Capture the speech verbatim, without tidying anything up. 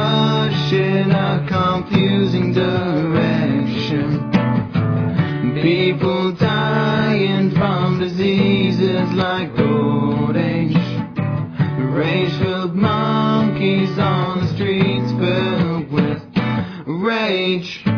rush in a confusing direction. People dying from diseases like old age. Rage-filled monkeys on the streets filled with rage.